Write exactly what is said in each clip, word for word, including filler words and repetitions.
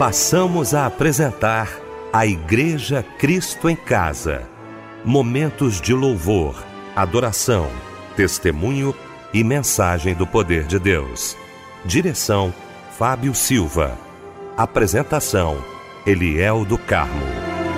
Passamos a apresentar a Igreja Cristo em Casa. Momentos de louvor, adoração, testemunho e mensagem do poder de Deus. Direção: Fábio Silva. Apresentação: Eliel do Carmo.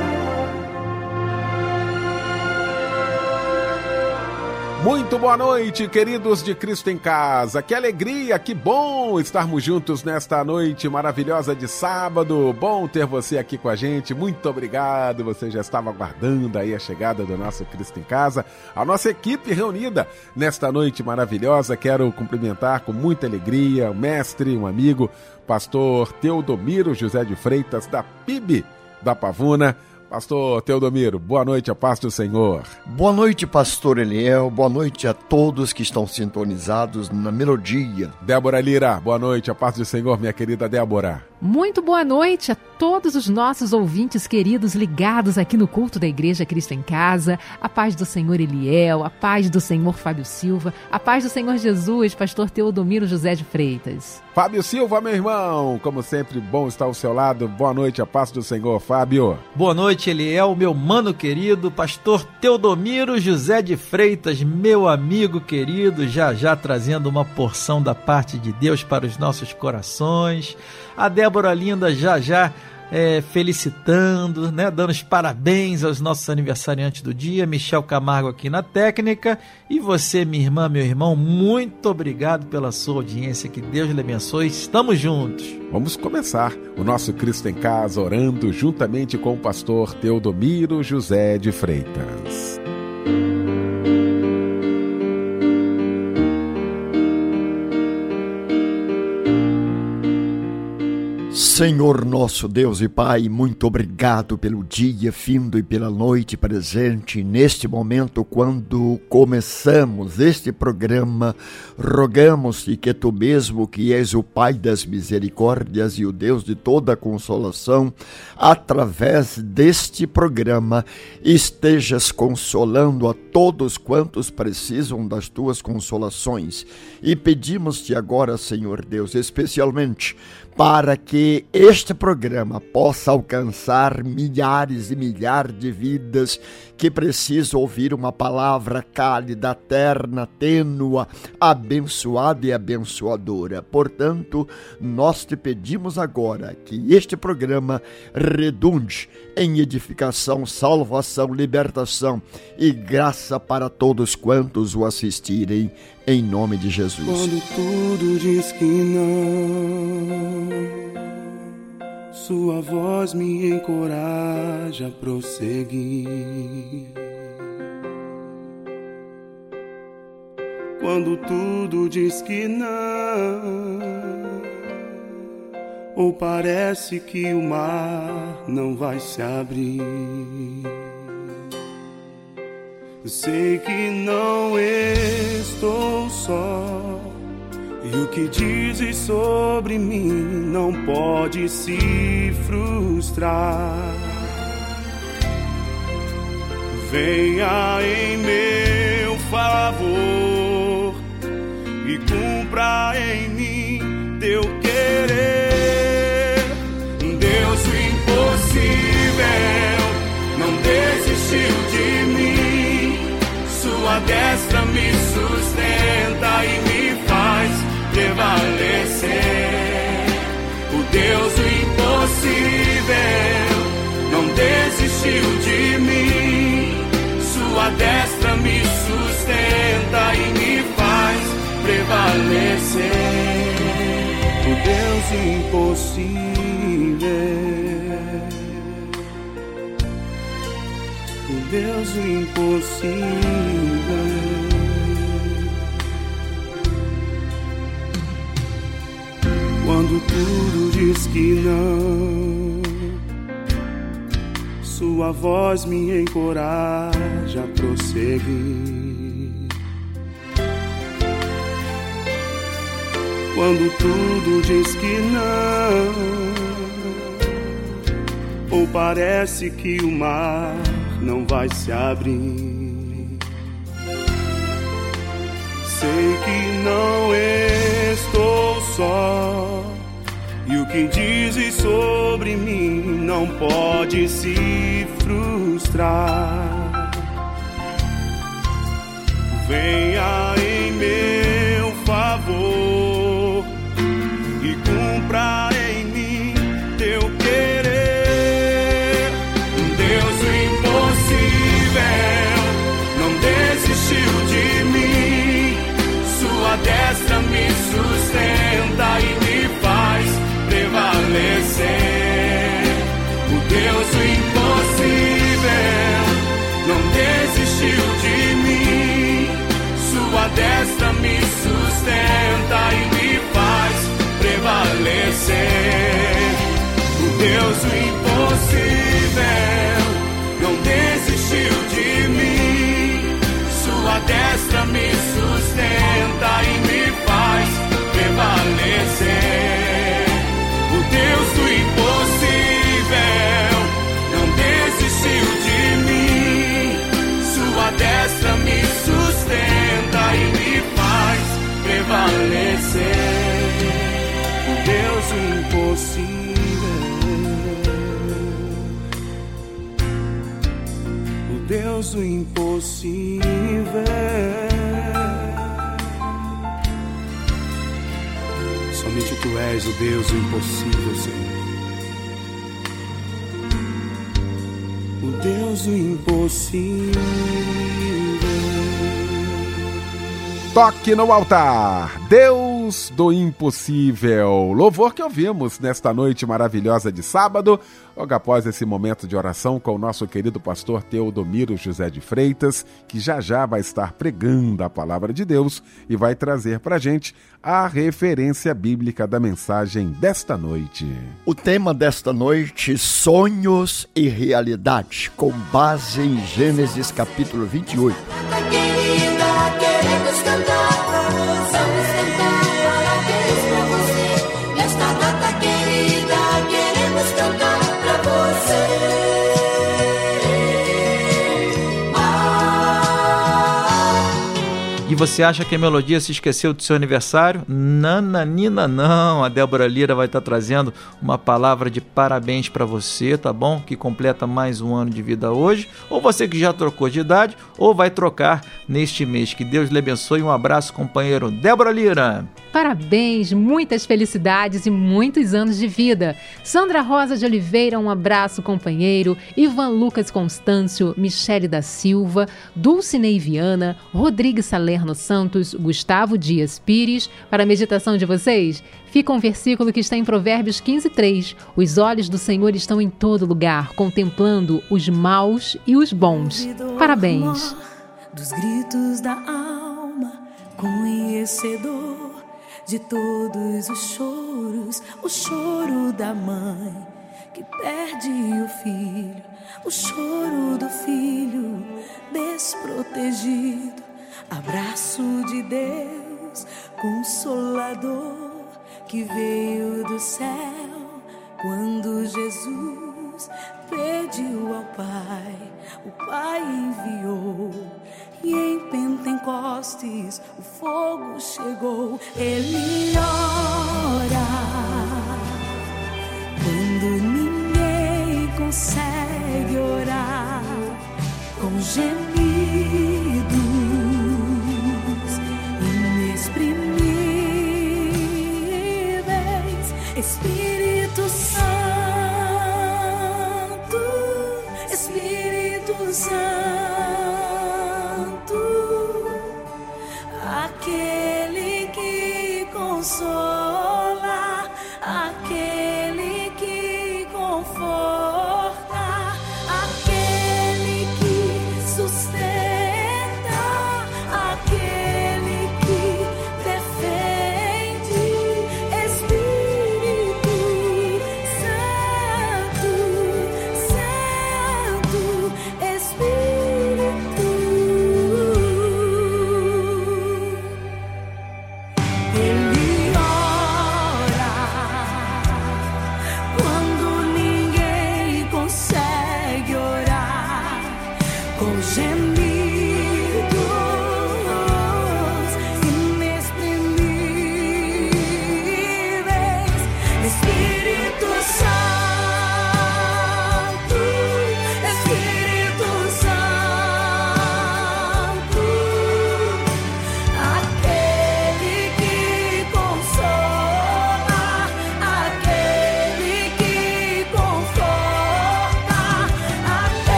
Muito boa noite, queridos de Cristo em Casa. Que alegria, que bom estarmos juntos nesta noite maravilhosa de sábado. Bom ter você aqui com a gente. Muito obrigado. Você já estava aguardando aí a chegada do nosso Cristo em Casa. A nossa equipe reunida nesta noite maravilhosa. Quero cumprimentar com muita alegria o mestre, um amigo, pastor Teodomiro José de Freitas, da P I B da Pavuna. Pastor Teodomiro, boa noite, a paz do Senhor. Boa noite, pastor Eliel, boa noite a todos que estão sintonizados na melodia. Débora Lira, boa noite, a paz do Senhor, minha querida Débora. Muito boa noite a todos os nossos ouvintes queridos ligados aqui no culto da Igreja Cristo em Casa. A paz do Senhor Eliel, a paz do Senhor Fábio Silva, a paz do Senhor Jesus, pastor Teodomiro José de Freitas. Fábio Silva, meu irmão, como sempre, bom estar ao seu lado. Boa noite, a paz do Senhor, Fábio. Boa noite, Eliel, meu mano querido, pastor Teodomiro José de Freitas, meu amigo querido, já já trazendo uma porção da parte de Deus para os nossos corações. A Débora linda já já é, felicitando, né, dando os parabéns aos nossos aniversariantes do dia. Michel Camargo aqui na técnica. E você, minha irmã, meu irmão, muito obrigado pela sua audiência. Que Deus lhe abençoe. Estamos juntos. Vamos começar o nosso Cristo em Casa orando juntamente com o pastor Teodomiro José de Freitas. Senhor nosso Deus e Pai, muito obrigado pelo dia findo e pela noite presente. Neste momento, quando começamos este programa, rogamos-te que tu mesmo, que és o Pai das misericórdias e o Deus de toda consolação, através deste programa, estejas consolando a todos quantos precisam das tuas consolações. E pedimos-te agora, Senhor Deus, especialmente para que este programa possa alcançar milhares e milhares de vidas que precisam ouvir uma palavra cálida, terna, tênua, abençoada e abençoadora. Portanto, nós te pedimos agora que este programa redunde em edificação, salvação, libertação e graça para todos quantos o assistirem, em nome de Jesus. Quando tudo diz que não, sua voz me encoraja a prosseguir. Quando tudo diz que não, ou parece que o mar não vai se abrir, sei que não estou só, e o que dizes sobre mim não pode se frustrar. Venha em meu favor e cumpra em mim teu querer. Deus, o impossível não desistiu de mim. Sua destra me sustenta e me faz prevalecer. O Deus do impossível não desistiu de mim. Sua destra me sustenta e me faz prevalecer. O Deus impossível, o Deus impossível. Quando tudo diz que não, sua voz me encoraja a prosseguir. Quando tudo diz que não, ou parece que o mar não vai se abrir, sei que não estou só, e o que dizes sobre mim não pode se frustrar. Venha em meu favor e cumpra em mim teu querer. Deus do impossível não desistiu de mim. Sua destra me sustenta e me faz prevalecer. O Deus do impossível não desistiu de mim. Sua destra me sustenta e me faz prevalecer. O Deus do impossível não desistiu de mim. Sua destra me sustenta e me faz prevalecer. O Deus do impossível não desistiu de mim. Sua destra me sustenta e me faz prevalecer. O Deus do impossível, o Deus do impossível. Somente Tu és o Deus do impossível, Senhor. O Deus do impossível. Toque no altar, Deus do impossível. Louvor que ouvimos nesta noite maravilhosa de sábado, logo após esse momento de oração com o nosso querido pastor Teodomiro José de Freitas, que já já vai estar pregando a palavra de Deus e vai trazer para a gente a referência bíblica da mensagem desta noite. O tema desta noite, sonhos e realidade, com base em Gênesis capítulo vinte e oito. Queremos cantar, vamos cantar parabéns pra você. Nesta data querida, queremos cantar pra você. Ah. E você acha que a melodia se esqueceu do seu aniversário? Nananina não, a Débora Lira vai estar trazendo uma palavra de parabéns para você, tá bom? Que completa mais um ano de vida hoje, ou você que já trocou de idade, ou vai trocar neste mês. Que Deus lhe abençoe, um abraço, companheiro Débora Lira. Parabéns, muitas felicidades e muitos anos de vida. Sandra Rosa de Oliveira, um abraço, companheiro. Ivan Lucas Constâncio, Michele da Silva, Dulcinei Viana, Rodrigues Salerno Santos, Gustavo Dias Pires. Para a meditação de vocês, fica um versículo que está em Provérbios quinze, três. Os olhos do Senhor estão em todo lugar, contemplando os maus e os bons. Parabéns. Dos gritos da alma, conhecedor de todos os choros, o choro da mãe que perde o filho, o choro do filho desprotegido, abraço de Deus consolador que veio do céu quando Jesus pediu ao Pai, o Pai enviou. E em Pentecostes o fogo chegou. Ele ora quando ninguém consegue orar, com gemidos inexprimíveis. Espírito Santo, Espírito Santo, aquele que consola, aquele que conforta, aquele que sustenta.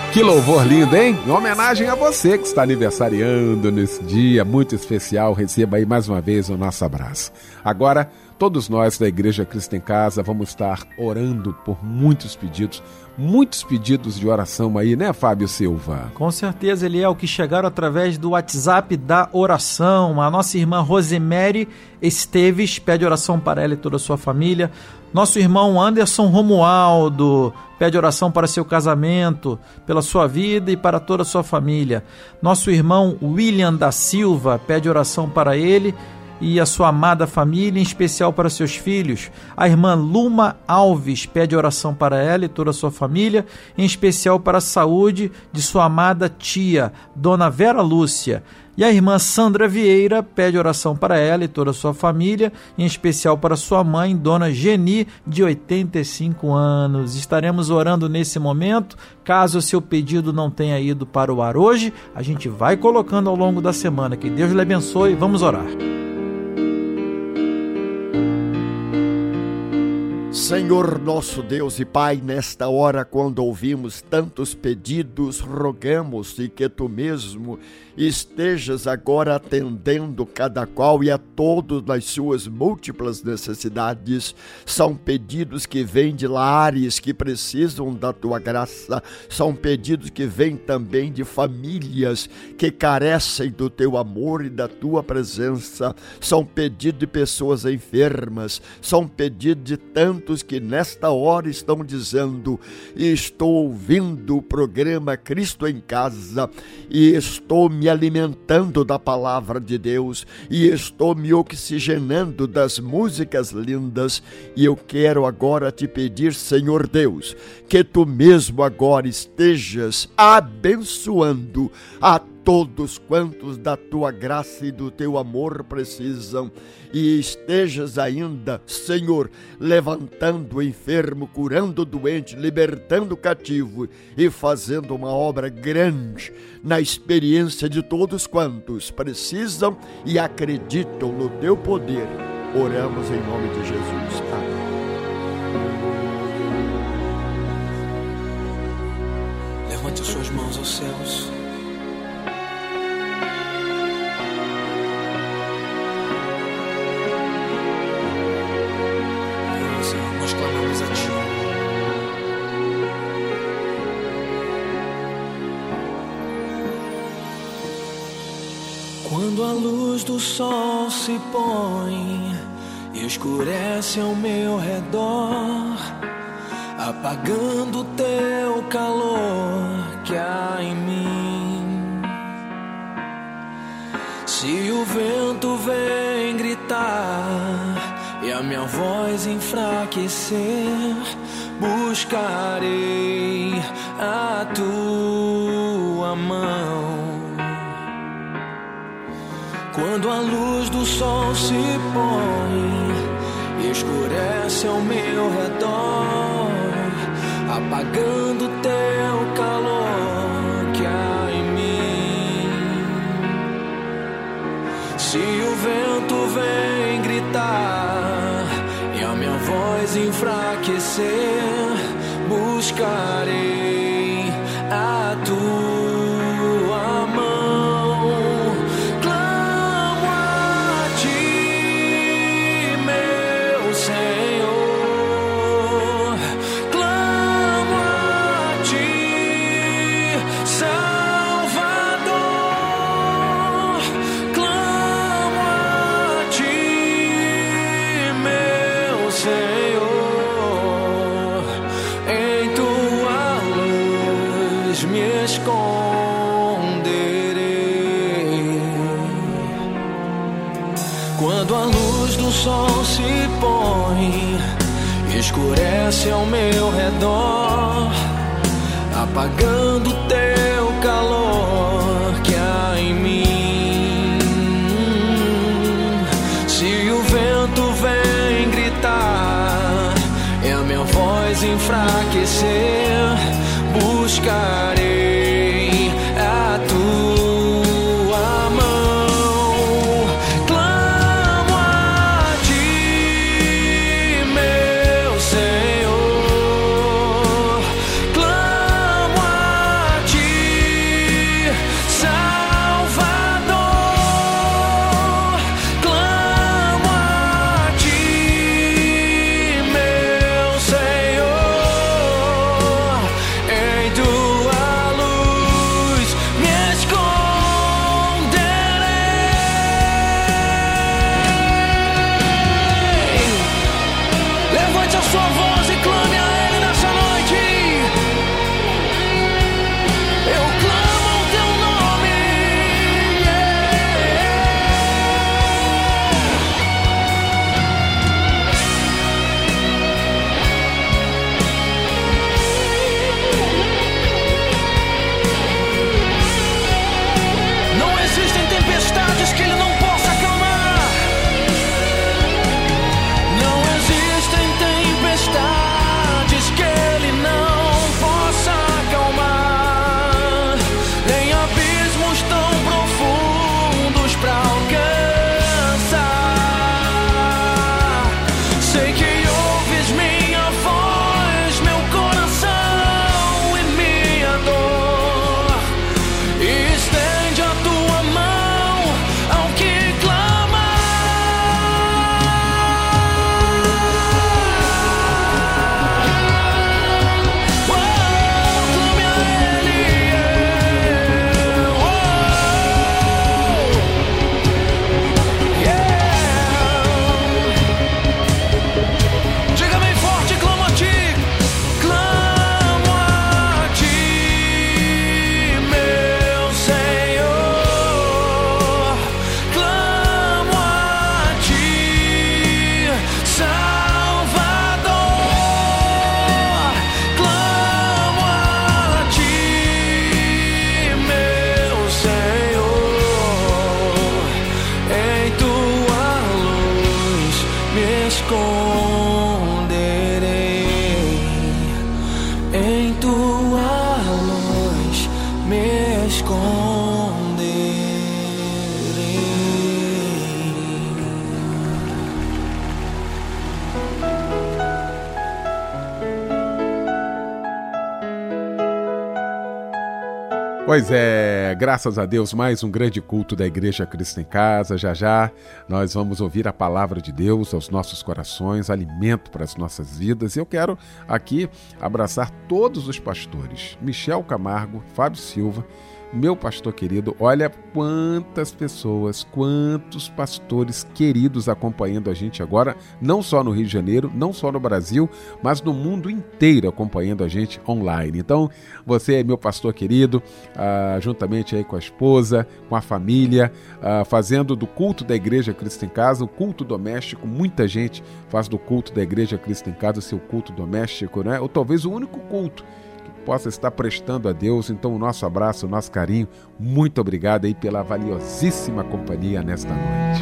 Que louvor lindo, hein? Em homenagem a você que está aniversariando nesse dia muito especial, receba aí mais uma vez o nosso abraço. Agora, todos nós da Igreja Cristo em Casa vamos estar orando por muitos pedidos, muitos pedidos de oração aí, né, Fábio Silva? Com certeza, ele é o que chegaram através do WhatsApp da oração. A nossa irmã Rosemary Esteves pede oração para ela e toda a sua família. Nosso irmão Anderson Romualdo pede oração para seu casamento, pela sua vida e para toda a sua família. Nosso irmão William da Silva pede oração para ele e a sua amada família, em especial para seus filhos. A irmã Luma Alves pede oração para ela e toda a sua família, em especial para a saúde de sua amada tia, Dona Vera Lúcia. E a irmã Sandra Vieira pede oração para ela e toda a sua família, em especial para sua mãe, Dona Geni, de oitenta e cinco anos. Estaremos orando nesse momento. Caso o seu pedido não tenha ido para o ar hoje, a gente vai colocando ao longo da semana. Que Deus lhe abençoe. Vamos orar. Senhor nosso Deus e Pai, nesta hora, quando ouvimos tantos pedidos, rogamos e que Tu mesmo estejas agora atendendo cada qual e a todos nas suas múltiplas necessidades. São pedidos que vêm de lares que precisam da Tua graça, são pedidos que vêm também de famílias que carecem do Teu amor e da Tua presença, são pedidos de pessoas enfermas, são pedidos de tantos que nesta hora estão dizendo: estou ouvindo o programa Cristo em Casa e estou me alimentando da palavra de Deus e estou me oxigenando das músicas lindas, e eu quero agora te pedir, Senhor Deus, que Tu mesmo agora estejas abençoando a todos quantos da Tua graça e do Teu amor precisam, e estejas ainda, Senhor, levantando o enfermo, curando o doente, libertando o cativo e fazendo uma obra grande na experiência de todos quantos precisam e acreditam no Teu poder. Oramos em nome de Jesus. Amém. Levante as suas mãos aos céus. Nós clamamos a Ti. Quando a luz do sol se põe, escurece ao meu redor, apagando o Teu calor que há em mim. Se o vento vem gritar e a minha voz enfraquecer, buscarei a Tua mão. Quando a luz do sol se põe, escurece ao meu redor, apagando o Teu calor que há em mim. Se o vento vem gritar e a minha voz enfraquecer, buscarei a Tua mão. Clamo a Ti, meu Senhor. Clamo a Ti, Salvador. Clamo a Ti, meu Senhor. Em Tua luz me esconderei. Quando a luz do sol se põe, escurece ao meu redor, apagando o Teu calor que há em mim. Se o vento vem gritar e a minha voz enfraquecer, buscarei a Tua mão. Clamo a Ti, meu Senhor. Clamo a Pois é, graças a Deus, mais um grande culto da Igreja Cristo em Casa. Já já nós vamos ouvir a palavra de Deus aos nossos corações, alimento para as nossas vidas. E eu quero aqui abraçar todos os pastores, Michel Camargo, Fábio Silva, meu pastor querido. Olha quantas pessoas, quantos pastores queridos acompanhando a gente agora, não só no Rio de Janeiro, não só no Brasil, mas no mundo inteiro acompanhando a gente online. Então, você é meu pastor querido, ah, juntamente aí com a esposa, com a família, ah, fazendo do culto da Igreja Cristo em Casa, o culto doméstico. Muita gente faz do culto da Igreja Cristo em Casa o seu culto doméstico, né? Ou talvez o único culto possa estar prestando a Deus. Então o nosso abraço, o nosso carinho, muito obrigado aí pela valiosíssima companhia nesta noite.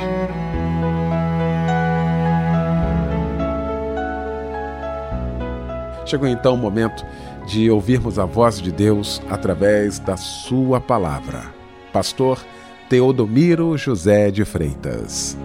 Chegou então o momento de ouvirmos a voz de Deus através da sua palavra. Pastor Teodomiro José de Freitas.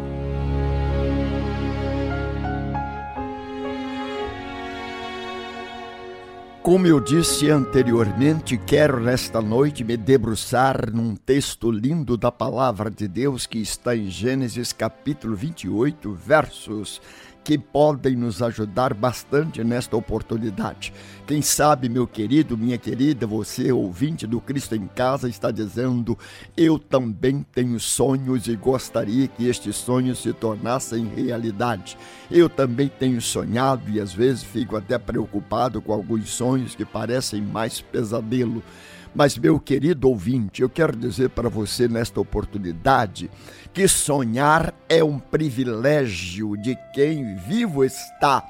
Como eu disse anteriormente, quero nesta noite me debruçar num texto lindo da palavra de Deus que está em Gênesis capítulo vinte e oito, versos que podem nos ajudar bastante nesta oportunidade. Quem sabe, meu querido, minha querida, você, ouvinte do Cristo em Casa, está dizendo: eu também tenho sonhos e gostaria que estes sonhos se tornassem realidade. Eu também tenho sonhado e às vezes fico até preocupado com alguns sonhos que parecem mais pesadelo. Mas, meu querido ouvinte, eu quero dizer para você nesta oportunidade que sonhar é um privilégio de quem vivo está.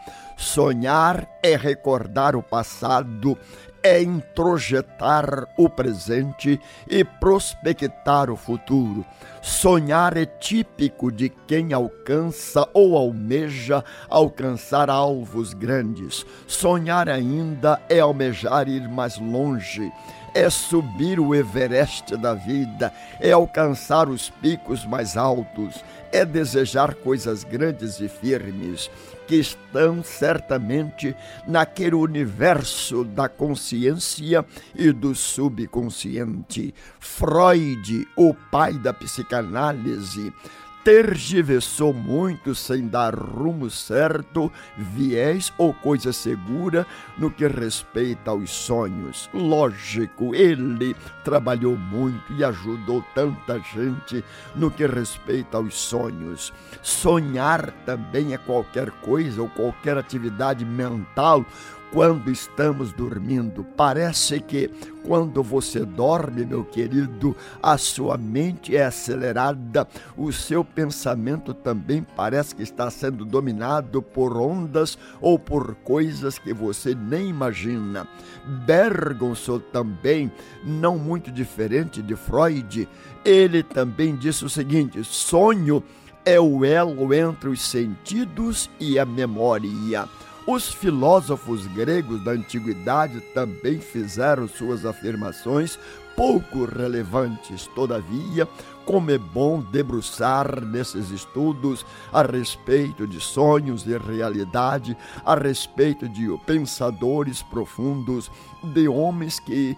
Sonhar é recordar o passado, é introjetar o presente e prospectar o futuro. Sonhar é típico de quem alcança ou almeja alcançar alvos grandes. Sonhar ainda é almejar ir mais longe. É subir o Everest da vida, é alcançar os picos mais altos, é desejar coisas grandes e firmes, que estão certamente naquele universo da consciência e do subconsciente. Freud, o pai da psicanálise, tergiversou muito sem dar rumo certo, viés ou coisa segura no que respeita aos sonhos. Lógico, ele trabalhou muito e ajudou tanta gente no que respeita aos sonhos. Sonhar também é qualquer coisa ou qualquer atividade mental quando estamos dormindo. Parece que quando você dorme, meu querido, a sua mente é acelerada, o seu pensamento também parece que está sendo dominado por ondas ou por coisas que você nem imagina. Bergson também, não muito diferente de Freud, ele também disse o seguinte: sonho é o elo entre os sentidos e a memória. Os filósofos gregos da antiguidade também fizeram suas afirmações pouco relevantes. Todavia, como é bom debruçar nesses estudos a respeito de sonhos e realidade, a respeito de pensadores profundos, de homens que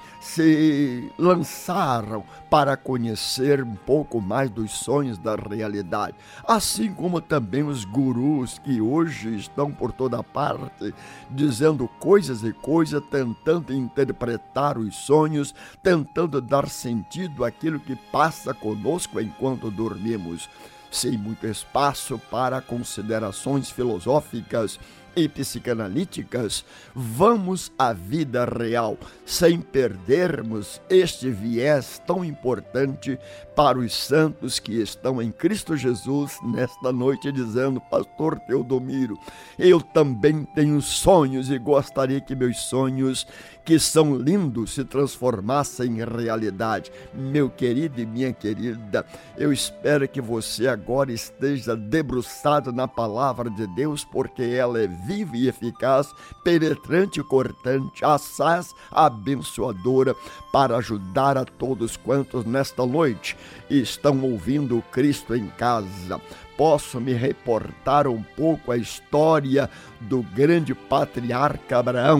se lançaram para conhecer um pouco mais dos sonhos da realidade. Assim como também os gurus que hoje estão por toda parte dizendo coisas e coisas, tentando interpretar os sonhos, tentando dar sentido àquilo que passa conosco enquanto dormimos. Sem muito espaço para considerações filosóficas e psicanalíticas, vamos à vida real, sem perdermos este viés tão importante para os santos que estão em Cristo Jesus nesta noite, dizendo: Pastor Teodomiro, eu também tenho sonhos e gostaria que meus sonhos, que são lindos, se transformassem em realidade. Meu querido e minha querida, eu espero que você agora esteja debruçado na palavra de Deus, porque ela é viva e eficaz, penetrante e cortante, assaz abençoadora, para ajudar a todos quantos nesta noite estão ouvindo o Cristo em Casa. Posso me reportar um pouco a história do grande patriarca Abraão,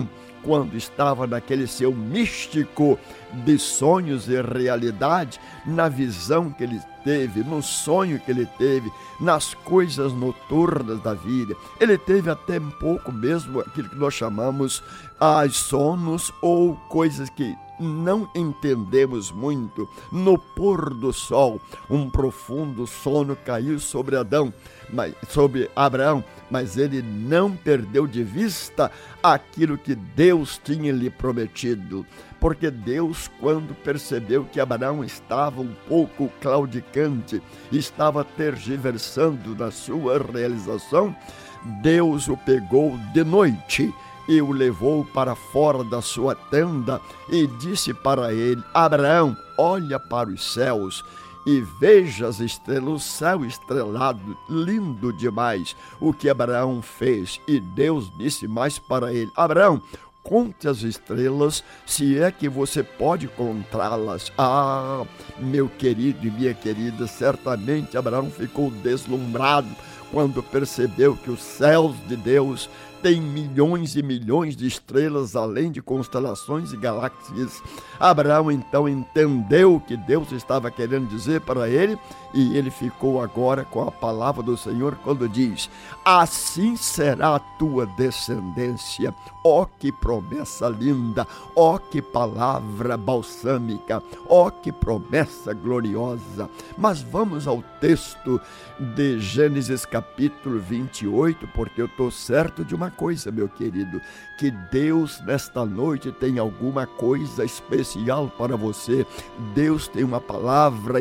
quando estava naquele seu místico de sonhos e realidade, na visão que ele teve, no sonho que ele teve, nas coisas noturnas da vida. Ele teve até um pouco mesmo aquilo que nós chamamos as sonos ou coisas que não entendemos muito. No pôr do sol, um profundo sono caiu sobre Adão, mas, sobre Abraão, mas ele não perdeu de vista aquilo que Deus tinha lhe prometido. Porque Deus, quando percebeu que Abraão estava um pouco claudicante, estava tergiversando na sua realização, Deus o pegou de noite e o levou para fora da sua tenda e disse para ele: Abraão, olha para os céus e veja as estrelas, o céu estrelado, lindo demais. O que Abraão fez, e Deus disse mais para ele: Abraão, conte as estrelas, se é que você pode contá-las. Ah, meu querido e minha querida, certamente Abraão ficou deslumbrado quando percebeu que os céus de Deus têm milhões e milhões de estrelas, além de constelações e galáxias. Abraão então entendeu o que Deus estava querendo dizer para ele, e ele ficou agora com a palavra do Senhor quando diz: assim será a tua descendência. Ó, oh, que promessa linda! Ó, oh, que palavra balsâmica! Ó, oh, que promessa gloriosa! Mas vamos ao texto de Gênesis capítulo vinte e oito, porque eu estou certo de uma coisa, meu querido, que Deus nesta noite tem alguma coisa especial para você. Deus tem uma palavra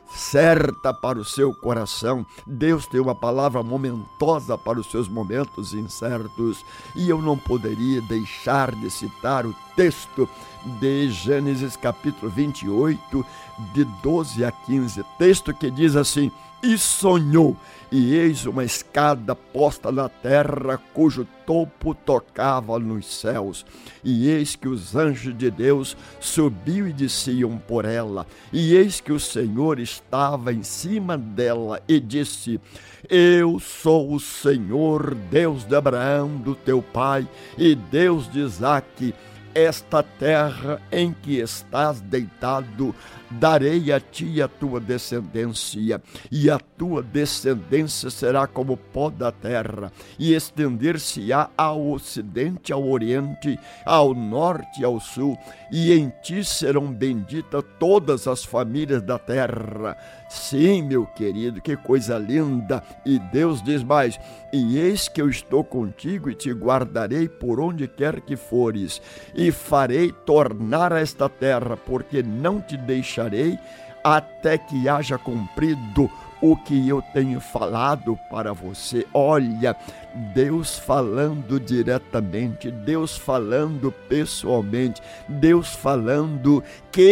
certa para o seu coração. Deus tem uma palavra momentosa para os seus momentos incertos. E eu não poderia deixar de citar o texto de Gênesis capítulo vinte e oito, de doze a quinze, texto que diz assim: e sonhou, e eis uma escada posta na terra, cujo topo tocava nos céus. E eis que os anjos de Deus subiam e desciam por ela. E eis que o Senhor estava em cima dela e disse: eu sou o Senhor, Deus de Abraão, do teu pai, e Deus de Isaque. Esta terra em que estás deitado, darei a ti e a tua descendência, e a tua descendência será como o pó da terra, e estender-se-á ao ocidente, ao oriente, ao norte e ao sul, e em ti serão benditas todas as famílias da terra. Sim, meu querido, que coisa linda! E Deus diz mais: e eis que eu estou contigo e te guardarei por onde quer que fores, e farei tornar a esta terra, porque não te deixarei até que haja cumprido o que eu tenho falado para você. Olha, Deus falando diretamente, Deus falando pessoalmente, Deus falando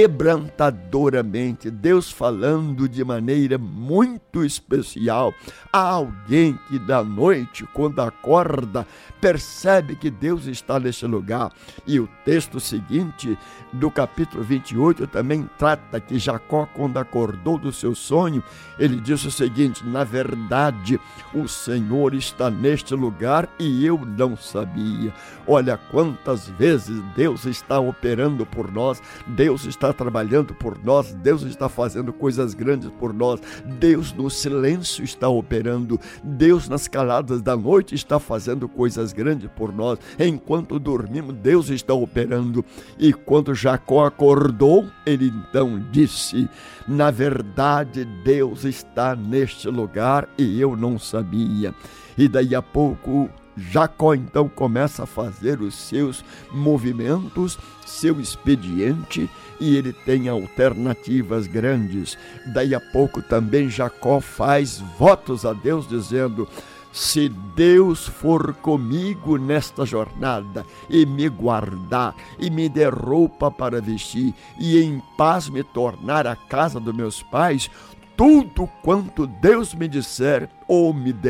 quebrantadoramente, Deus falando de maneira muito especial. Há alguém que da noite, quando acorda, percebe que Deus está nesse lugar. E o texto seguinte do capítulo vinte e oito também trata que Jacó, quando acordou do seu sonho, ele disse o seguinte: na verdade, o Senhor está neste lugar e eu não sabia. Olha quantas vezes Deus está operando por nós, Deus está trabalhando por nós, Deus está fazendo coisas grandes por nós. Deus no silêncio está operando, Deus nas caladas da noite está fazendo coisas grandes por nós. Enquanto dormimos, Deus está operando. E quando Jacó acordou, ele então disse: na verdade, Deus está neste lugar e eu não sabia. E daí a pouco Jacó então começa a fazer os seus movimentos, seu expediente, e ele tem alternativas grandes. Daí a pouco também Jacó faz votos a Deus dizendo: se Deus for comigo nesta jornada e me guardar e me der roupa para vestir e em paz me tornar a casa dos meus pais, tudo quanto Deus me disser ou me der,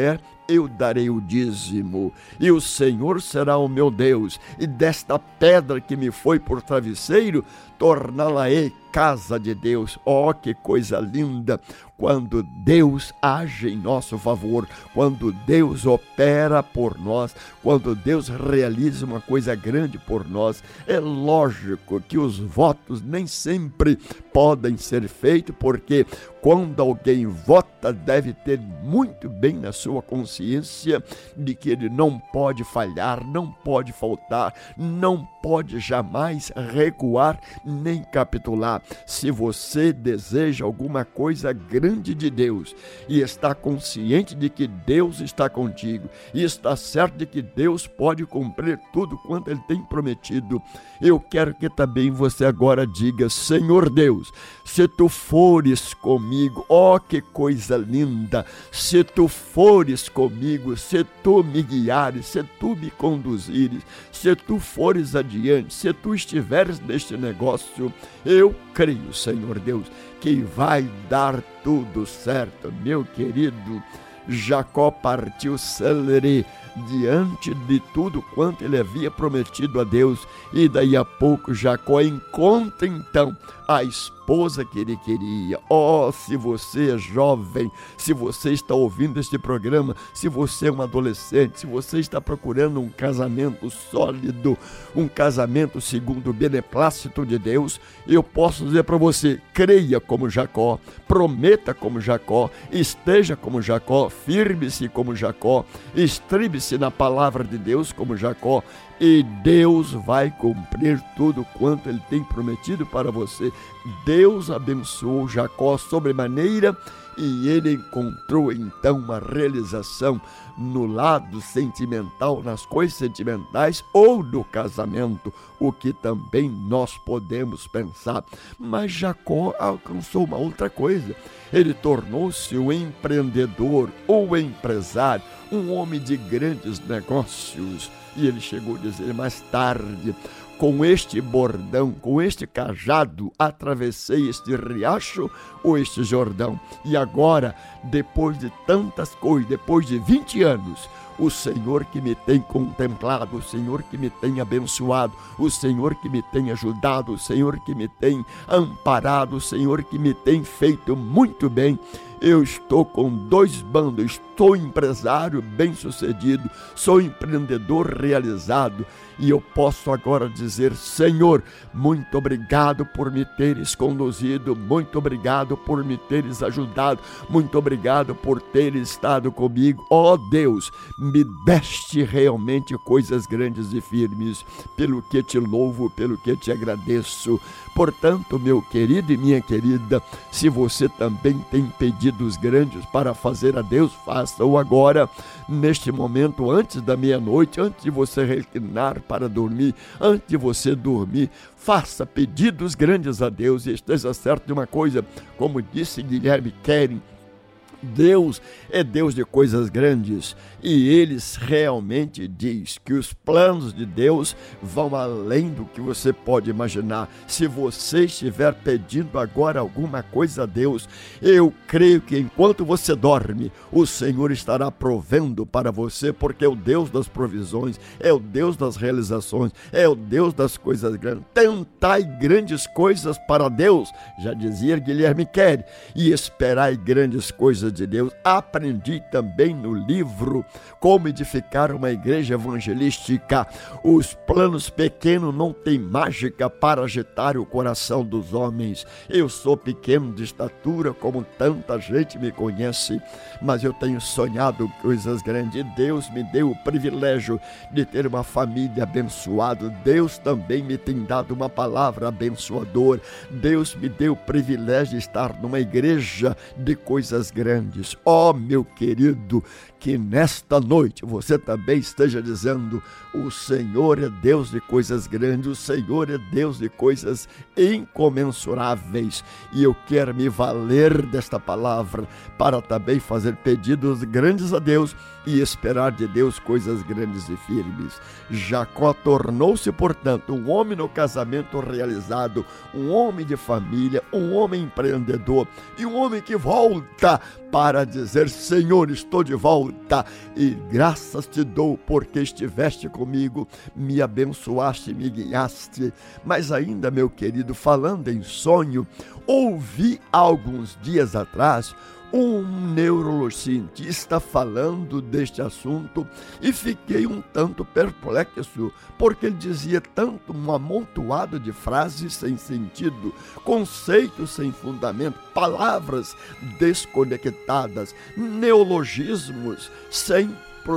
eu darei o dízimo, e o Senhor será o meu Deus, e desta pedra que me foi por travesseiro, torná-la-ei casa de Deus. Oh, que coisa linda! Quando Deus age em nosso favor, quando Deus opera por nós, quando Deus realiza uma coisa grande por nós, é lógico que os votos nem sempre podem ser feitos, porque quando alguém vota, deve ter muito bem na sua consciência de que ele não pode falhar, não pode faltar, não pode jamais recuar nem capitular. Se você deseja alguma coisa grande de Deus e está consciente de que Deus está contigo e está certo de que Deus pode cumprir tudo quanto Ele tem prometido, eu quero que também você agora diga: Senhor Deus, se Tu fores comigo, ó, que coisa linda, se Tu fores comigo, se Tu me guiares, se Tu me conduzires, se Tu fores adiante, se Tu estiveres neste negócio, eu creio, Senhor Deus, que vai dar tudo certo. Meu querido, Jacó partiu célere diante de tudo quanto ele havia prometido a Deus, e daí a pouco Jacó encontra então a esposa que ele queria. Oh, se você é jovem, se você está ouvindo este programa, se você é um adolescente, se você está procurando um casamento sólido, um casamento segundo o beneplácito de Deus, eu posso dizer para você: creia como Jacó, prometa como Jacó, esteja como Jacó, firme-se como Jacó, estribe-se na palavra de Deus como Jacó, e Deus vai cumprir tudo quanto Ele tem prometido para você. Deus abençoou Jacó sobremaneira e ele encontrou então uma realização no lado sentimental, nas coisas sentimentais ou do casamento, o que também nós podemos pensar. Mas Jacó alcançou uma outra coisa. Ele tornou-se um empreendedor ou empresário, um homem de grandes negócios. E ele chegou a dizer mais tarde: com este bordão, com este cajado, atravessei este riacho ou este Jordão. E agora, depois de tantas coisas, depois de vinte anos, o Senhor que me tem contemplado, o Senhor que me tem abençoado, o Senhor que me tem ajudado, o Senhor que me tem amparado, o Senhor que me tem feito muito bem. Eu estou com dois bandos, estou empresário bem-sucedido, sou empreendedor realizado, e eu posso agora dizer: Senhor, muito obrigado por me teres conduzido, muito obrigado por me teres ajudado, muito obrigado por teres estado comigo. Ó oh Deus, me deste realmente coisas grandes e firmes, pelo que te louvo, pelo que te agradeço. Portanto, meu querido e minha querida, se você também tem pedidos grandes para fazer a Deus, faça-o agora, neste momento, antes da meia-noite, antes de você reclinar para dormir, antes de você dormir, faça pedidos grandes a Deus e esteja certo de uma coisa, como disse Guilherme Kerry: Deus é Deus de coisas grandes, e eles realmente diz que os planos de Deus vão além do que você pode imaginar. Se você estiver pedindo agora alguma coisa a Deus, eu creio que enquanto você dorme, o Senhor estará provendo para você, porque é o Deus das provisões, é o Deus das realizações, é o Deus das coisas grandes. Tentai grandes coisas para Deus, já dizia Guilherme Kerry, e esperai grandes coisas de Deus. Aprendi também no livro Como Edificar uma Igreja Evangelística: os planos pequenos não têm mágica para agitar o coração dos homens. Eu sou pequeno de estatura, como tanta gente me conhece, mas eu tenho sonhado coisas grandes. Deus me deu o privilégio de ter uma família abençoada. Deus também me tem dado uma palavra abençoadora. Deus me deu o privilégio de estar numa igreja de coisas grandes. Ó, oh, meu querido, que nesta noite você também esteja dizendo: o Senhor é Deus de coisas grandes, o Senhor é Deus de coisas incomensuráveis, e eu quero me valer desta palavra para também fazer pedidos grandes a Deus e esperar de Deus coisas grandes e firmes. Jacó tornou-se, portanto, um homem no casamento realizado, um homem de família, um homem empreendedor e um homem que volta para dizer: Senhor, estou de volta e graças te dou porque estiveste comigo, me abençoaste, me guiaste. Mas ainda, meu querido, falando em sonho, ouvi há alguns dias atrás um neurocientista falando deste assunto e fiquei um tanto perplexo, porque ele dizia tanto um amontoado de frases sem sentido, conceitos sem fundamento, palavras desconectadas, neologismos sem,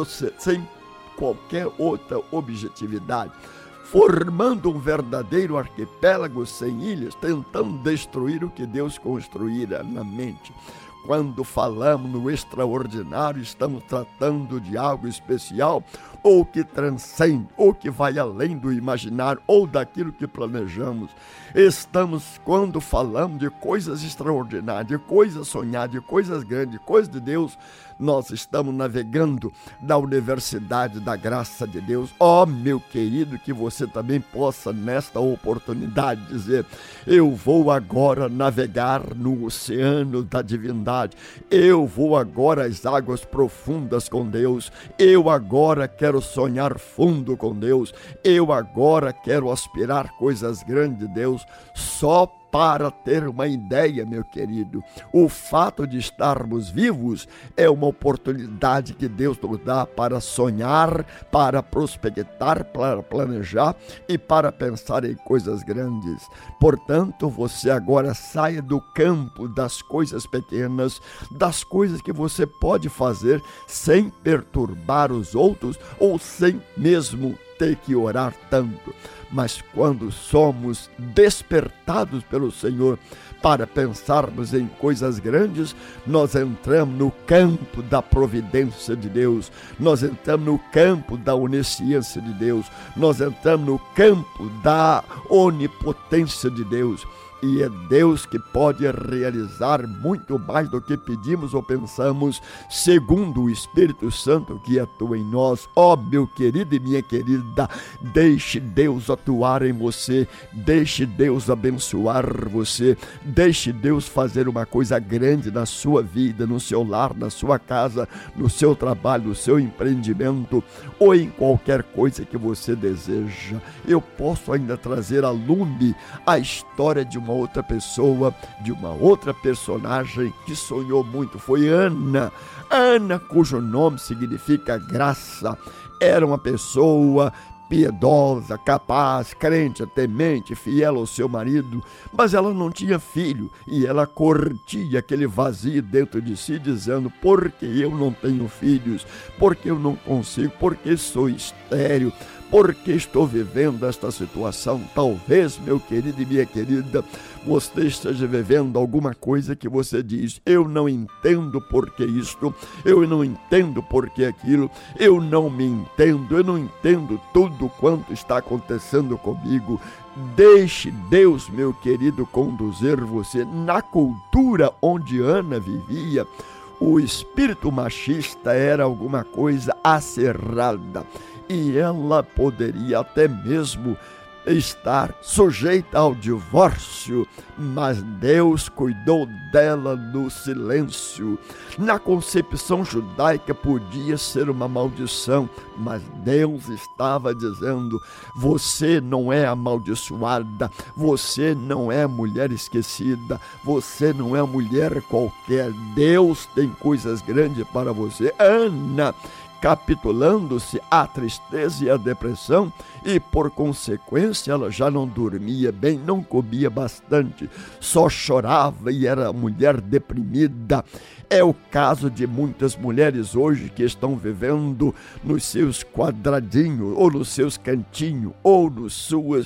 sem qualquer outra objetividade, formando um verdadeiro arquipélago sem ilhas, tentando destruir o que Deus construíra na mente. Quando falamos no extraordinário, estamos tratando de algo especial, ou que transcende, ou que vai além do imaginário, ou daquilo que planejamos. Estamos, quando falamos de coisas extraordinárias, de coisas sonhadas, de coisas grandes, de coisas de Deus, nós estamos navegando na universidade da graça de Deus. Ó, oh, meu querido, que você também possa, nesta oportunidade, dizer: eu vou agora navegar no oceano da divindade, eu vou agora às águas profundas com Deus, eu agora quero sonhar fundo com Deus, eu agora quero aspirar coisas grandes de Deus. Só para ter uma ideia, meu querido, o fato de estarmos vivos é uma oportunidade que Deus nos dá para sonhar, para prospectar, para planejar e para pensar em coisas grandes. Portanto, você agora saia do campo das coisas pequenas, das coisas que você pode fazer sem perturbar os outros ou sem mesmo ter que orar tanto. Mas quando somos despertados pelo Senhor para pensarmos em coisas grandes, nós entramos no campo da providência de Deus, nós entramos no campo da onisciência de Deus, nós entramos no campo da onipotência de Deus. E é Deus que pode realizar muito mais do que pedimos ou pensamos, segundo o Espírito Santo que atua em nós. Ó, meu querido e minha querida, deixe Deus atuar em você, deixe Deus abençoar você, deixe Deus fazer uma coisa grande na sua vida, no seu lar, na sua casa, no seu trabalho, no seu empreendimento ou em qualquer coisa que você deseja. Eu posso ainda trazer a lume a história de uma outra pessoa, de uma outra personagem que sonhou muito. Foi Ana. Ana, cujo nome significa graça, era uma pessoa piedosa, capaz, crente, temente, fiel ao seu marido, mas ela não tinha filho e ela curtia aquele vazio dentro de si, dizendo: porque eu não tenho filhos, porque eu não consigo, porque sou estéril, porque estou vivendo esta situação. Talvez, meu querido e minha querida, você esteja vivendo alguma coisa que você diz: eu não entendo por que isto, eu não entendo por que aquilo, eu não me entendo, eu não entendo tudo quanto está acontecendo comigo. Deixe Deus, meu querido, conduzir você. Na cultura onde Ana vivia, o espírito machista era alguma coisa acerrada e ela poderia até mesmo estar sujeita ao divórcio, mas Deus cuidou dela no silêncio. Na concepção judaica podia ser uma maldição, mas Deus estava dizendo: você não é amaldiçoada, você não é mulher esquecida, você não é mulher qualquer, Deus tem coisas grandes para você. Ana, capitulando-se à tristeza e à depressão, e por consequência ela já não dormia bem, não comia bastante, só chorava e era mulher deprimida. É o caso de muitas mulheres hoje que estão vivendo nos seus quadradinhos, ou nos seus cantinhos, ou nas suas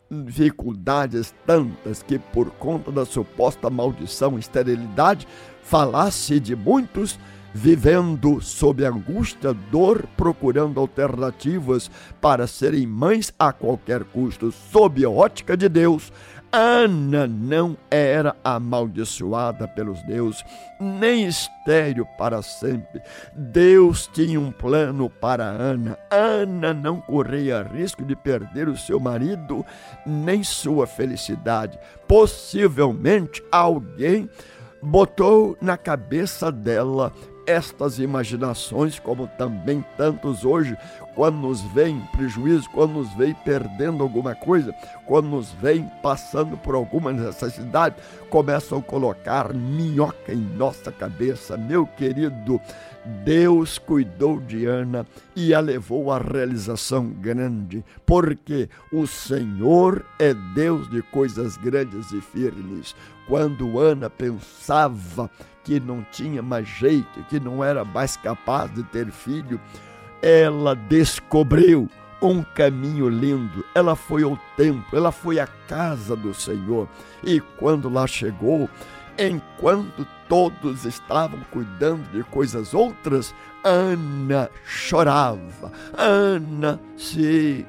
dificuldades tantas que, por conta da suposta maldição, esterilidade, falasse de muitos vivendo sob angústia, dor, procurando alternativas para serem mães a qualquer custo. Sob a ótica de Deus, Ana não era amaldiçoada pelos deuses, nem estéril para sempre. Deus tinha um plano para Ana. Ana não corria risco de perder o seu marido, nem sua felicidade. Possivelmente alguém botou na cabeça dela estas imaginações, como também tantos hoje, quando nos veem em prejuízo, quando nos veem perdendo alguma coisa, quando nos veem passando por alguma necessidade, começam a colocar minhoca em nossa cabeça. Meu querido, Deus cuidou de Ana e a levou à realização grande, porque o Senhor é Deus de coisas grandes e firmes. Quando Ana pensava que não tinha mais jeito, que não era mais capaz de ter filho, ela descobriu um caminho lindo. Ela foi ao templo, ela foi à casa do Senhor, e quando lá chegou, enquanto todos estavam cuidando de coisas outras, Ana chorava, Ana se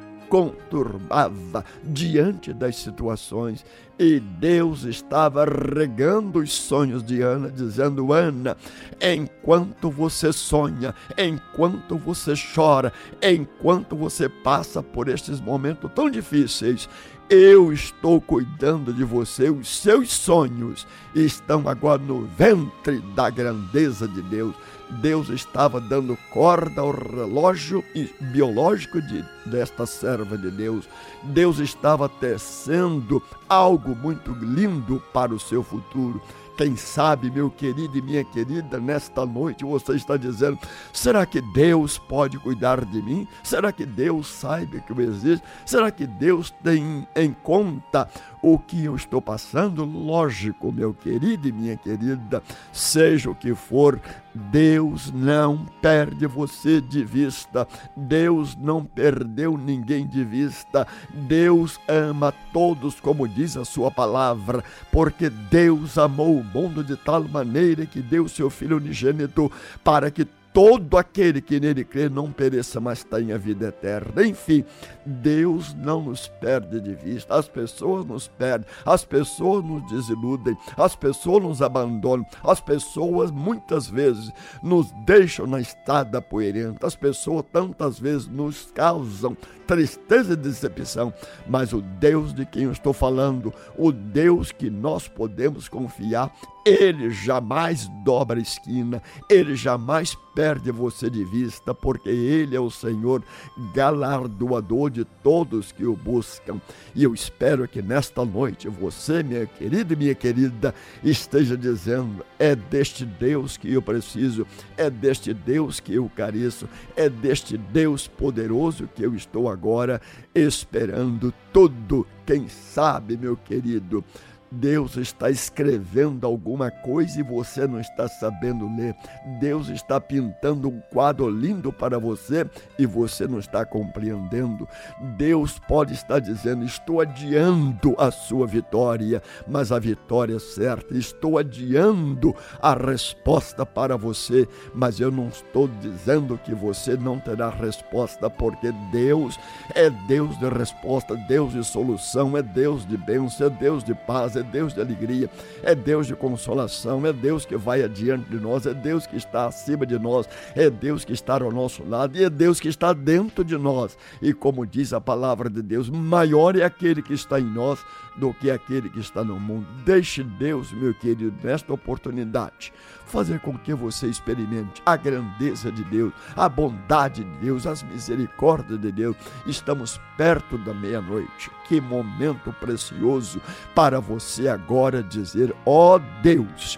conturbava diante das situações, e Deus estava regando os sonhos de Ana, dizendo: Ana, enquanto você sonha, enquanto você chora, enquanto você passa por estes momentos tão difíceis, eu estou cuidando de você. Os seus sonhos estão agora no ventre da grandeza de Deus. Deus estava dando corda ao relógio biológico de, desta serva de Deus. Deus estava tecendo algo muito lindo para o seu futuro. Quem sabe, meu querido e minha querida, nesta noite você está dizendo: será que Deus pode cuidar de mim? Será que Deus sabe que eu existo? Será que Deus tem em conta o que eu estou passando? Lógico, meu querido e minha querida, seja o que for, Deus não perde você de vista. Deus não perdeu ninguém de vista. Deus ama todos, como diz a sua palavra, porque Deus amou o mundo de tal maneira que deu seu Filho unigênito, para que todo aquele que nele crê não pereça, mas tenha vida eterna. Enfim, Deus não nos perde de vista. As pessoas nos perdem, as pessoas nos desiludem, as pessoas nos abandonam, as pessoas muitas vezes nos deixam na estrada poeirenta, as pessoas tantas vezes nos causam tristeza e decepção, mas o Deus de quem eu estou falando, o Deus que nós podemos confiar, Ele jamais dobra a esquina, Ele jamais perde você de vista, porque Ele é o Senhor galardoador de todos que o buscam. E eu espero que nesta noite você, minha querida e minha querida, esteja dizendo: é deste Deus que eu preciso, é deste Deus que eu careço, é deste Deus poderoso que eu estou agora esperando tudo. Quem sabe, meu querido, Deus está escrevendo alguma coisa e você não está sabendo ler. Deus está pintando um quadro lindo para você e você não está compreendendo. Deus pode estar dizendo: estou adiando a sua vitória, mas a vitória é certa. Estou adiando a resposta para você, mas eu não estou dizendo que você não terá resposta, porque Deus é Deus de resposta, Deus de solução, é Deus de bênção, é Deus de paz, é Deus de alegria, é Deus de consolação, é Deus que vai adiante de nós, é Deus que está acima de nós, é Deus que está ao nosso lado e é Deus que está dentro de nós. E como diz a palavra de Deus, maior é aquele que está em nós do que aquele que está no mundo. Deixe Deus, meu querido, nesta oportunidade, fazer com que você experimente a grandeza de Deus, a bondade de Deus, as misericórdias de Deus. Estamos perto da meia-noite. Que momento precioso para você agora dizer: ó Deus,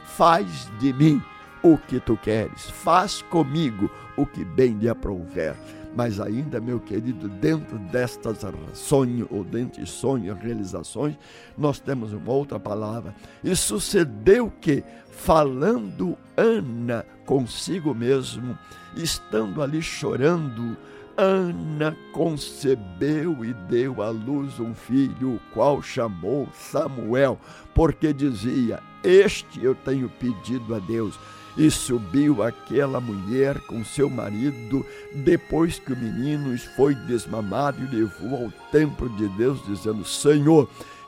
faz de mim o que tu queres, faz comigo o que bem lhe aprouver. Mas ainda, meu querido, dentro destas sonhos, ou dentro de sonhos e realizações, nós temos uma outra palavra. E sucedeu que, falando Ana consigo mesmo, estando ali chorando, Ana concebeu e deu à luz um filho, o qual chamou Samuel, porque dizia: este eu tenho pedido a Deus. E subiu aquela mulher com seu marido, depois que o menino foi desmamado, e levou ao templo de Deus, dizendo: Senhor,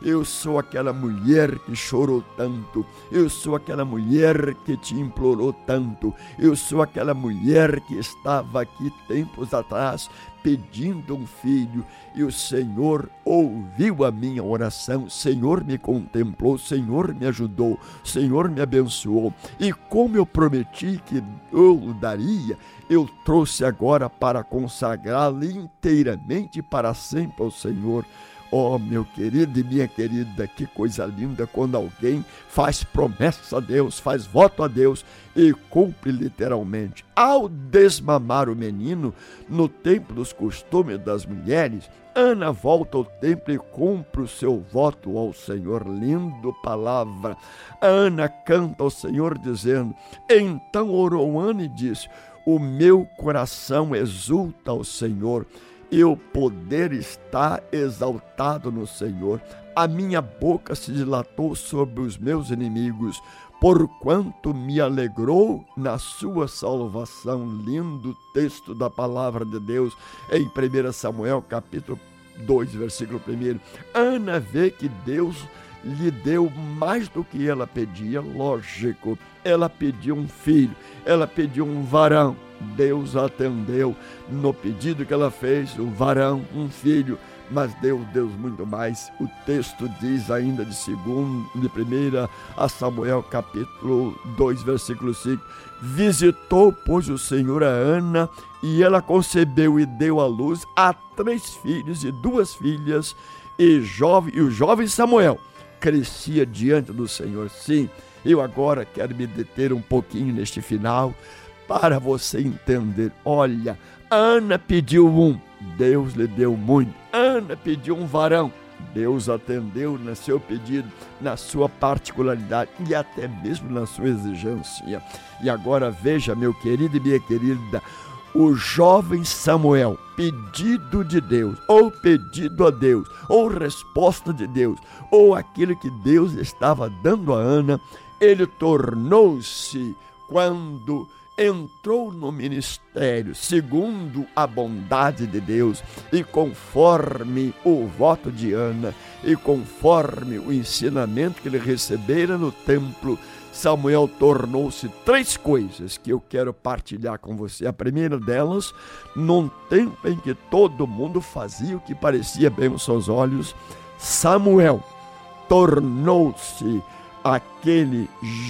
Eu sou aquela mulher que chorou tanto. Eu sou aquela mulher que te implorou tanto. Eu sou aquela mulher que estava aqui tempos atrás pedindo um filho, e o Senhor ouviu a minha oração, o Senhor me contemplou, o Senhor me ajudou, o Senhor me abençoou, e como eu prometi que eu o daria, eu trouxe agora para consagrá-lo inteiramente para sempre ao Senhor. Oh, meu querido e minha querida, que coisa linda quando alguém faz promessa a Deus, faz voto a Deus e cumpre literalmente. Ao desmamar o menino, no tempo dos costumes das mulheres, Ana volta ao templo e cumpre o seu voto ao Senhor. Lindo palavra. Ana canta ao Senhor dizendo: então orou Ana e disse: o meu coração exulta ao Senhor, e o poder está exaltado no Senhor. A minha boca se dilatou sobre os meus inimigos, porquanto me alegrou na sua salvação. Lindo texto da palavra de Deus em primeiro Samuel, capítulo dois, versículo um. Ana vê que Deus lhe deu mais do que ela pedia, lógico. Ela pediu um filho, ela pediu um varão. Deus atendeu no pedido que ela fez, um varão, um filho, mas deu Deus muito mais. O texto diz ainda de segundo, de primeira a Samuel, capítulo dois, versículo cinco: visitou, pois, o Senhor a Ana, e ela concebeu e deu à luz a três filhos e duas filhas, e, jovem, e o jovem Samuel crescia diante do Senhor. Sim, eu agora quero me deter um pouquinho neste final, para você entender. Olha, Ana pediu um, Deus lhe deu muito. Ana pediu um varão, Deus atendeu no seu pedido, na sua particularidade e até mesmo na sua exigência. E agora veja, meu querido e minha querida, o jovem Samuel, pedido de Deus, ou pedido a Deus, ou resposta de Deus, ou aquilo que Deus estava dando a Ana, ele tornou-se, quando entrou no ministério, segundo a bondade de Deus, e conforme o voto de Ana, e conforme o ensinamento que ele recebera no templo, Samuel tornou-se três coisas que eu quero partilhar com você. A primeira delas, num tempo em que todo mundo fazia o que parecia bem aos seus olhos, Samuel tornou-se aquele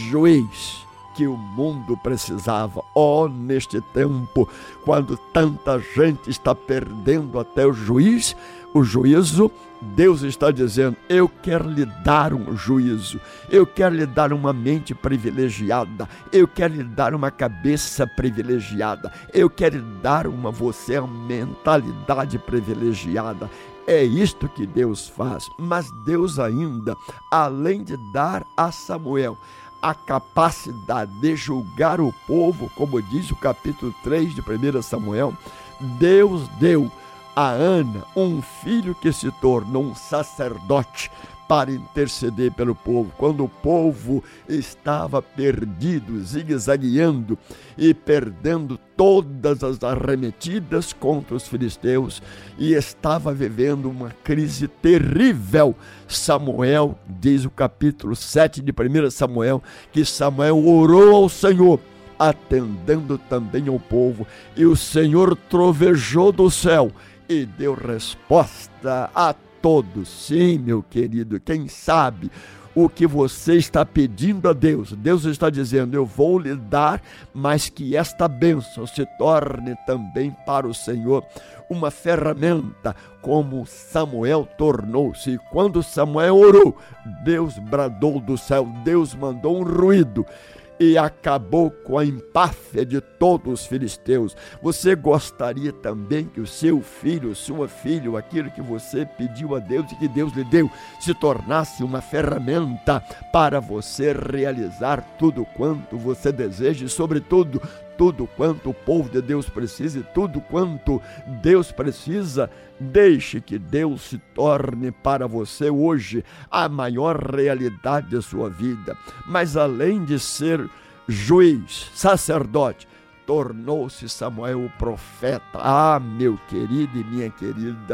juiz que o mundo precisava. Oh, neste tempo, quando tanta gente está perdendo até o juiz, o juízo, Deus está dizendo: eu quero lhe dar um juízo, eu quero lhe dar uma mente privilegiada, eu quero lhe dar uma cabeça privilegiada, eu quero lhe dar uma você uma mentalidade privilegiada. É isto que Deus faz. Mas Deus ainda, além de dar a Samuel a capacidade de julgar o povo, como diz o capítulo três de primeiro Samuel, Deus deu a Ana um filho que se tornou um sacerdote para interceder pelo povo. Quando o povo estava perdido, zigue-zagueando e perdendo todas as arremetidas contra os filisteus e estava vivendo uma crise terrível, Samuel, diz o capítulo sete de primeiro Samuel, que Samuel orou ao Senhor, atendendo também ao povo, e o Senhor trovejou do céu e deu resposta a todos. Sim, meu querido, quem sabe o que você está pedindo a Deus, Deus está dizendo: eu vou lhe dar, mas que esta bênção se torne também para o Senhor uma ferramenta, como Samuel tornou-se. E quando Samuel orou, Deus bradou do céu, Deus mandou um ruído e acabou com a empáfia de todos os filisteus. Você gostaria também que o seu filho, sua filha, aquilo que você pediu a Deus e que Deus lhe deu, se tornasse uma ferramenta para você realizar tudo quanto você deseja e, sobretudo, tudo quanto o povo de Deus precisa e tudo quanto Deus precisa? Deixe que Deus se torne para você hoje a maior realidade da sua vida. Mas além de ser juiz, sacerdote, tornou-se Samuel o profeta. Ah, meu querido e minha querida,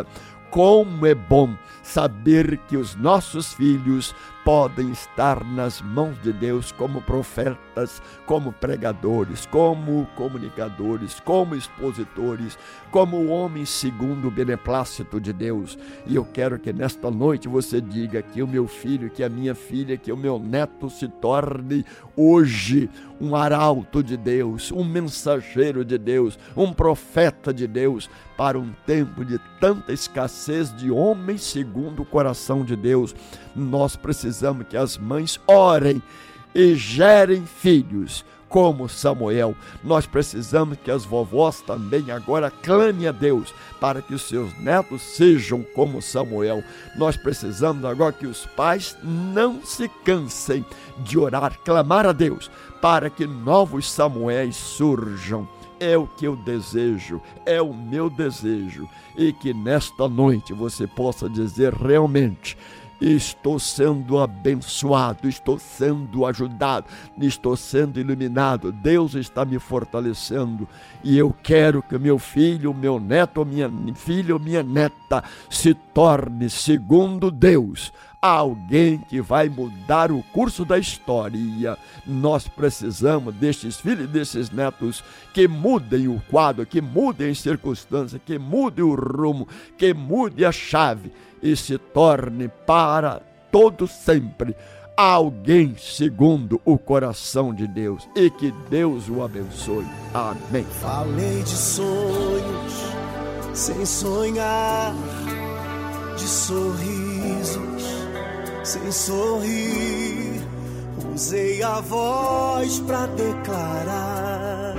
como é bom saber que os nossos filhos podem estar nas mãos de Deus como profetas, como pregadores, como comunicadores, como expositores, como homens segundo o beneplácito de Deus. E eu quero que nesta noite você diga que o meu filho, que a minha filha, que o meu neto se torne hoje um arauto de Deus, um mensageiro de Deus, um profeta de Deus, para um tempo de tanta escassez de homens segundo o coração de Deus. Nós precisamos que as mães orem e gerem filhos como Samuel. Nós precisamos que as vovós também agora clamem a Deus para que os seus netos sejam como Samuel. Nós precisamos agora que os pais não se cansem de orar, clamar a Deus para que novos Samuéis surjam. É o que eu desejo, é o meu desejo, e que nesta noite você possa dizer realmente: estou sendo abençoado, estou sendo ajudado, estou sendo iluminado, Deus está me fortalecendo, e eu quero que meu filho, meu neto, minha filha ou minha neta se torne, segundo Deus, alguém que vai mudar o curso da história. Nós precisamos destes filhos e desses netos que mudem o quadro, que mudem as circunstâncias, que mudem o rumo, que mudem a chave e se torne para todo sempre alguém segundo o coração de Deus, e que Deus o abençoe. Amém. Falei de sonhos sem sonhar, de sorrisos sem sorrir, usei a voz pra declarar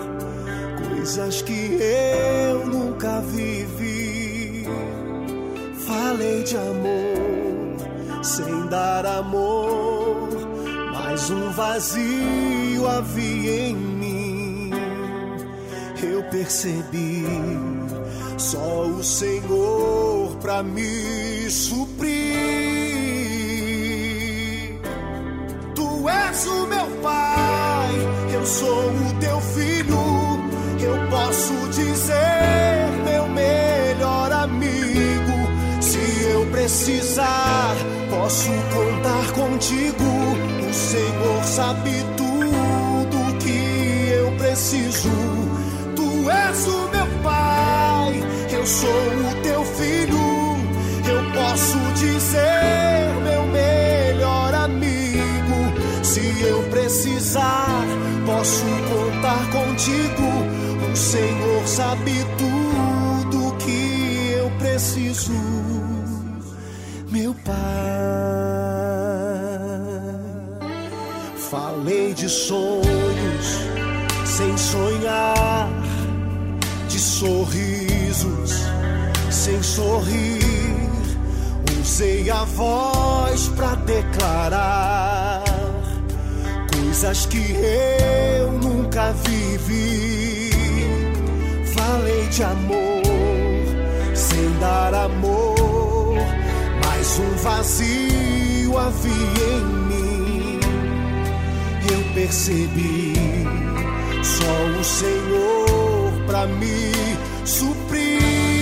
coisas que eu nunca vivi. Falei de amor sem dar amor, mas um vazio havia em mim. Eu percebi só o Senhor pra me suprir. Tu és o meu Pai, eu sou o teu filho, eu posso dizer meu melhor amigo. Se eu precisar, posso contar contigo. O Senhor sabe tudo que eu preciso. Tu és o meu Pai, eu sou o teu filho, eu posso dizer meu melhor amigo. Se eu precisar, posso contar contigo. O Senhor sabe tudo que eu preciso, meu Pai. Falei de sonhos sem sonhar, de sorrisos sem sorrir, usei a voz pra declarar coisas que eu nunca vivi. Falei de amor sem dar amor, mas um vazio havia em mim. Eu percebi só o Senhor pra me suprir.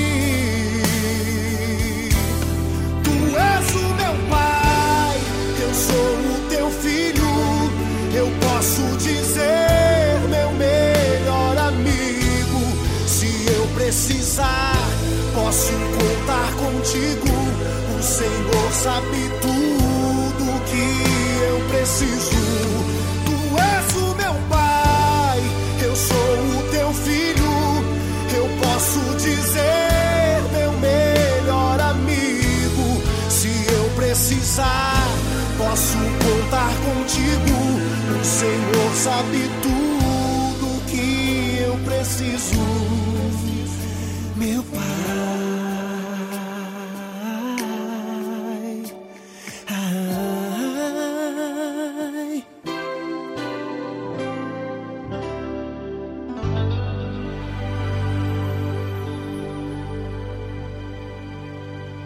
Tu és o meu Pai, eu sou o teu filho, eu posso dizer meu melhor amigo. Se eu precisar, posso contar contigo. O Senhor sabe tudo que eu preciso. Tu és o meu Pai, eu sou o teu filho, eu posso dizer meu melhor amigo. Se eu precisar, posso contar contigo. O Senhor sabe tudo que eu preciso, meu Pai.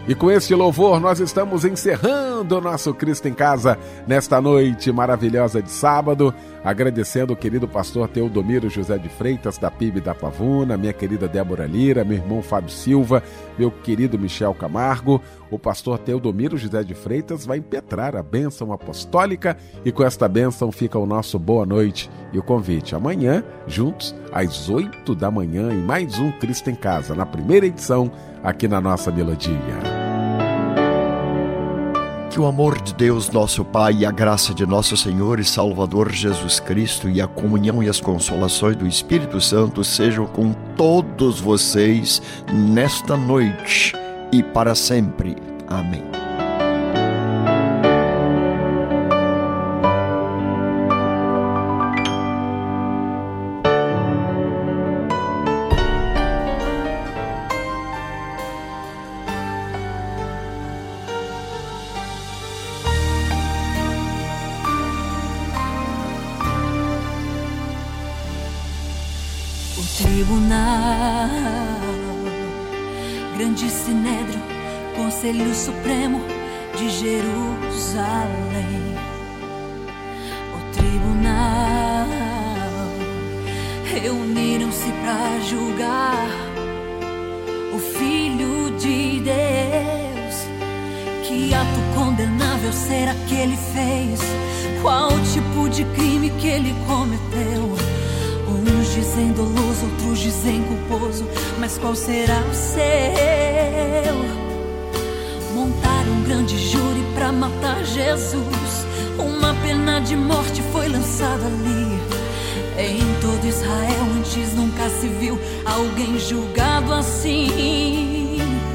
E com este louvor nós estamos encerrando o nosso Cristo em Casa nesta noite maravilhosa de sábado, agradecendo o querido pastor Teodomiro José de Freitas, da P I B da Pavuna, minha querida Débora Lira, meu irmão Fábio Silva, meu querido Michel Camargo. O pastor Teodomiro José de Freitas vai impetrar a bênção apostólica e com esta bênção fica o nosso boa noite e o convite. Amanhã, juntos, às oito da manhã, em mais um Cristo em Casa, na primeira edição, aqui na nossa melodia. Que o amor de Deus, nosso Pai, e a graça de nosso Senhor e Salvador Jesus Cristo e a comunhão e as consolações do Espírito Santo sejam com todos vocês nesta noite e para sempre. Amém. Grande Sinédrio, Conselho Supremo de Jerusalém. O tribunal reuniram-se para julgar o Filho de Deus. Que ato condenável será que ele fez? Qual tipo de crime que ele cometeu? Uns dizem doloso, outros dizem culposo, mas qual será o seu? Montaram um grande júri pra matar Jesus. Uma pena de morte foi lançada ali. Em todo Israel antes nunca se viu alguém julgado assim.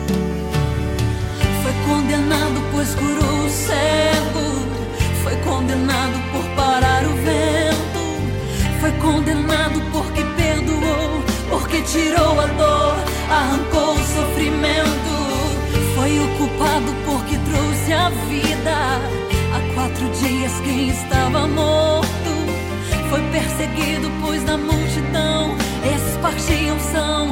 Foi condenado pois curou o cego. Foi condenado por parar o vento. Foi condenado porque perdoou, porque tirou a dor, arrancou o sofrimento. Foi o culpado porque trouxe a vida. Há quatro dias quem estava morto foi perseguido, pois na multidão espargiam são